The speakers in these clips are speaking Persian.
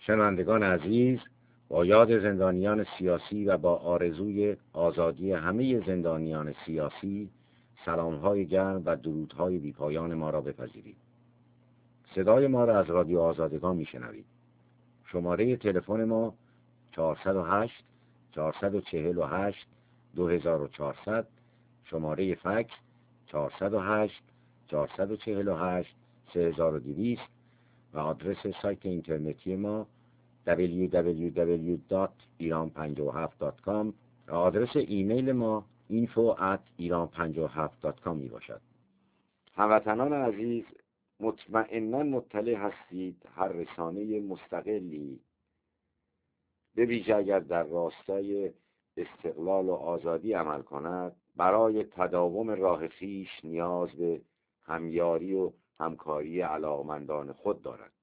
شنوندگان عزیز، با یاد زندانیان سیاسی و با آرزوی آزادی همه زندانیان سیاسی، سلام‌های گرم و درودهای بی‌پایان ما را بپذیرید. صدای ما را از رادیو آزادگان می‌شنوید. شماره تلفن ما 408 448 2400، شماره فکس 408 448 3200 و آدرس سایت اینترنتی ما www.iran57.com و آدرس ایمیل ما info@iran57.com می باشد. هموطنان عزیز، مطمئناً مطلع هستید هر رسانه مستقلی، به ویژه اگر در راستای استقلال و آزادی عمل کند، برای تداوم راه خویش نیاز به همیاری و همکاری علاقمندان خود دارد.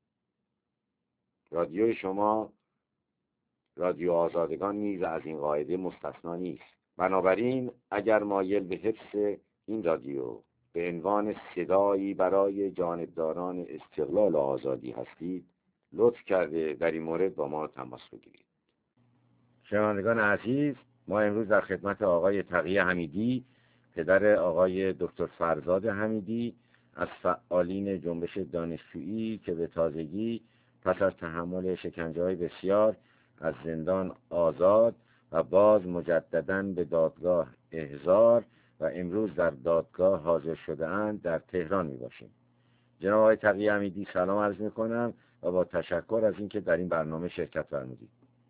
رادیو شما، رادیو آزادگان، نیز از این قاعده مستثنا نیست. بنابراین اگر مایل به حفظ این رادیو به عنوان صدایی برای جانبداران استقلال و آزادی هستید، لطف کرده در این مورد با ما تماس بگیرید. شنوندگان عزیز، ما امروز در خدمت آقای تقی حمیدی، پدر آقای دکتر فرزاد حمیدی، از فعالین جنبش دانشجویی که به تازگی پس از تحمل شکنجه‌های بسیار از زندان آزاد و باز مجدداً به دادگاه احضار و امروز در دادگاه حاضر شده‌اند در تهران می‌باشیم. جناب آقای تقی حمیدی، سلام عرض می‌کنم و با تشکر از اینکه در این برنامه شرکت فرمودید.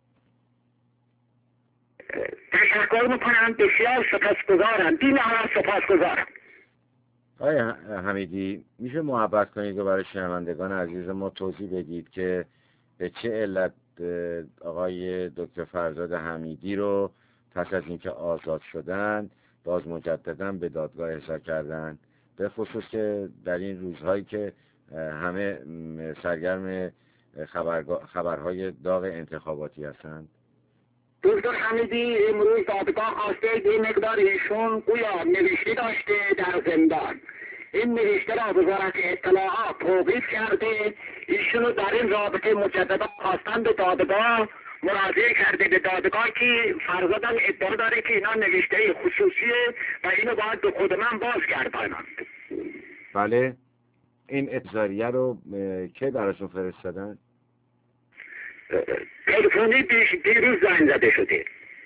تشکر میکنم، بسیار سپاسگزارم، بی‌نهایت سپاسگزارم. آقای حمیدی، میشه محبت کنید و برای شنوندگان عزیز ما توضیح بدید که به چه علت آقای دکتر فرزاد حمیدی رو پس از اینکه آزاد شدن باز مجددا به دادگاه احضار کردن، به خصوص که در این روزهایی که همه سرگرم خبرهای داغ انتخاباتی هستند؟ دکتر حمیدی امروز دادگاه خواسته یه مقدار ایشون گویا نوشته داشته در زندان. این نوشته را وزارت اطلاعات توقیف کرده، ایشونو در این رابطه مجددا خواستن به دادگاه مراجعه کرده به دادگاه که فرزادم ادعا داره که اینا نوشته خصوصیه و اینو باید به خود من بازگردانند. بله، این احضاریه رو که براشون فرستادن؟ تلفنی دیروز زنگ زده شده.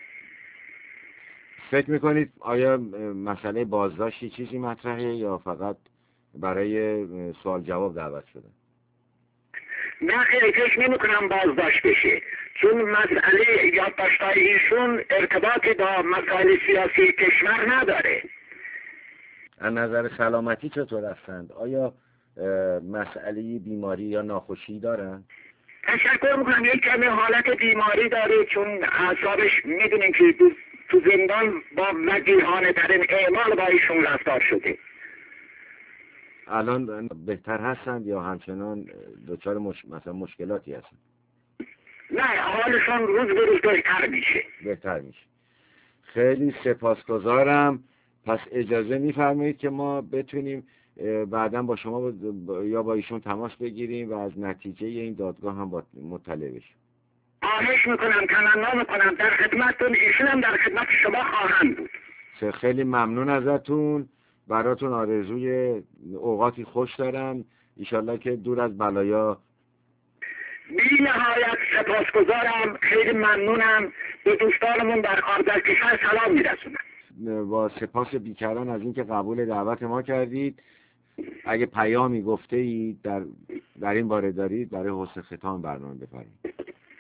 فکر میکنید آیا مسئله بازداشتی چیزی مطرحه یا فقط برای سوال جواب دعوت شده؟ نه خیلی فکر نمی کنم بازداشت بشه، چون مسئله یادداشت‌های ایشون ارتباطی با مسائل سیاسی کشور نداره. از نظر سلامتی چطور هستند؟ آیا مسئله بیماری یا ناخوشی دارن؟ تشکر میکنم، یک کمی حالت بیماری داره، چون اعصابش میدونین که تو زندان با وجیهانه ترین اعمال با ایشون رفتار شده. الان بهتر هستند یا همچنان دچار مثلا مشکلاتی هستند؟ نه، حالشون روز به روز بهتر میشه. خیلی سپاسگزارم. پس اجازه میفرمایید که ما بتونیم بعداً با شما یا با ایشون تماس بگیریم و از نتیجه این دادگاه هم مطلع بشیم. خواهش میکنم، تمنا میکنم، در خدمتتون، ایشون هم در خدمت شما خواهند بود. خیلی ممنون ازتون. براتون آرزوی اوقاتی خوش دارم، ایشالله که دور از بلایا. بی نهایت سپاسگزارم، خیلی ممنونم. به دوستانمون در خارج از کشور سلام میرسونم. با سپاس بیکران از اینکه قبول دعوت ما کردید. اگه پیامی گفته اید در این باره دارید، برای حسن ختام برنامه بفرمایید.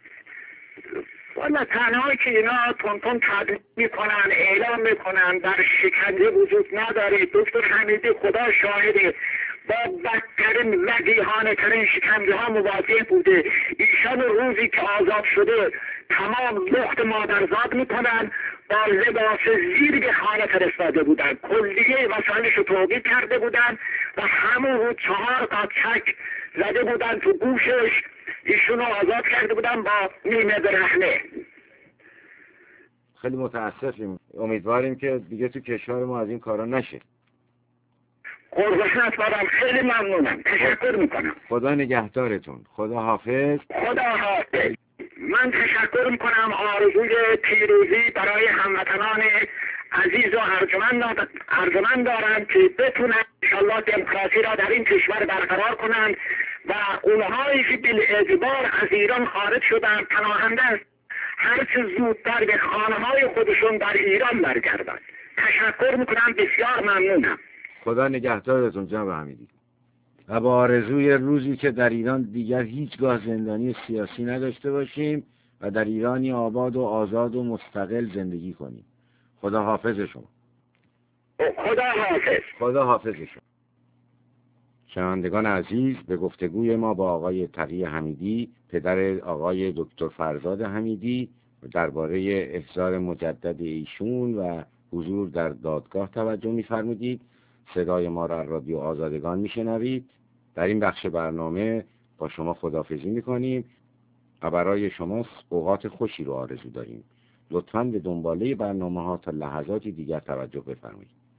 والا تنهایی که اینا تون تبلیغ میکنن، اعلام میکنن، در شکنجه وجود نداره. دکتر حمیدی خدا شاهده با بدترین وجیهانه ترین شکنجه ها مواجه بوده. ایشان روزی که آزاد شده تمام لخت مادرزاد میکنن، با لباس زیر به خانه فرستاده بودن، کلیه مسائلش رو توقیف کرده بودن و همون رو 4 قاچک زده بودن تو گوشش. ایشونو آزاد کرده بودن با نیمه برهنه. خیلی متاسفیم. امیدواریم که دیگه تو کشور ما از این کارا نشه. قربانت برم، خیلی ممنونم، تشکر میکنم. خدا نگهدارتون. خدا حافظ. خدا حافظ. من تشکر میکنم. آرزوی پیروزی برای هموطنان عزیز و ارجمند دارم که بتونن انشالله دموکراسی را در این کشور برقرار کنند و اونهایی که بالاعتبار از ایران خارج شدن پناهنده است هر چه زودتر به خانه‌های خودشون در ایران برگردند. تشکر میکنم، بسیار ممنونم. خدا نگهدارتون جناب حمیدی. و با آرزوی روزی که در ایران دیگر هیچگاه زندانی سیاسی نداشته باشیم و در ایرانی آباد و آزاد و مستقل زندگی کنیم. خدا حافظ شما. خدا حافظ. خدا حافظ شما. شنوندگان عزیز، به گفتگوی ما با آقای تقی حمیدی، پدر آقای دکتر فرزاد حمیدی، درباره احضار مجدد ایشون و حضور در دادگاه توجه می‌فرمودید. صدای ما را رادیو آزادگان میشنوید. در این بخش برنامه با شما خداحافظی میکنیم و برای شما اوقات خوشی رو آرزو داریم. لطفاً به دنباله برنامه ها تا لحظاتی دیگر توجه بفرمایید.